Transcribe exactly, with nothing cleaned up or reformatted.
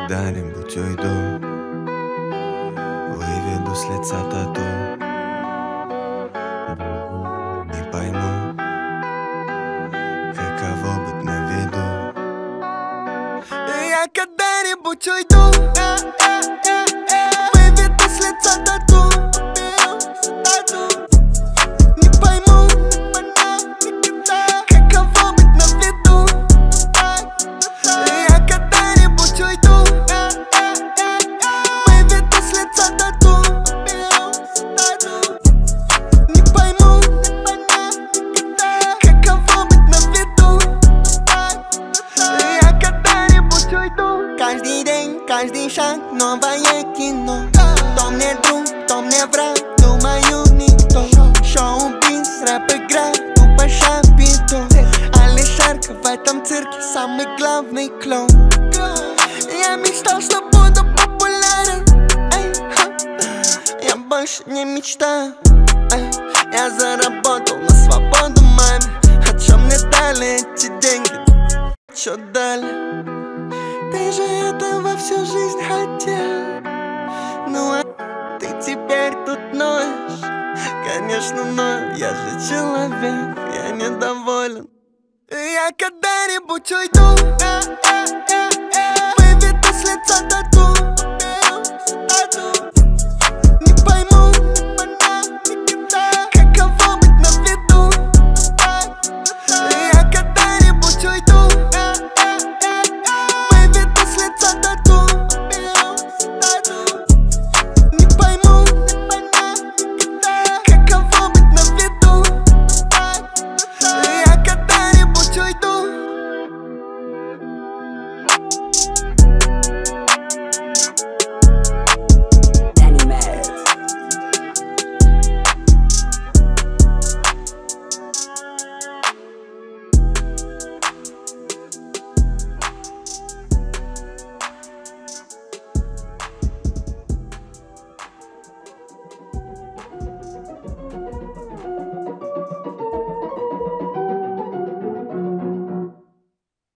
когда-нибудь уйду, выведу с лица тату. Не пойму, каково быть на виду. Я когда-нибудь уйду, выведу с лица тату. Не пойму, каково быть на виду. Я когда-нибудь уйду, выведу с лица тату. Не пойму, каково быть на виду. Я когда-нибудь уйду. Каждый день, каждый шаг, новое кино. Кто мне друг, кто мне враг, думаю никто. Шоу-биз, рэп-игра, тупо шапито. Алишерка в этом цирке самый главный клоун. Я мечтал, что буду популярен, эй, я больше не мечтаю, эй. Я заработал на свободу маме. А чё мне дали эти деньги? Чё дали? Ты же этого всю жизнь хотел. Ну а ты теперь тут ноешь. Конечно, но я же человек, я недоволен. Я когда-нибудь уйду.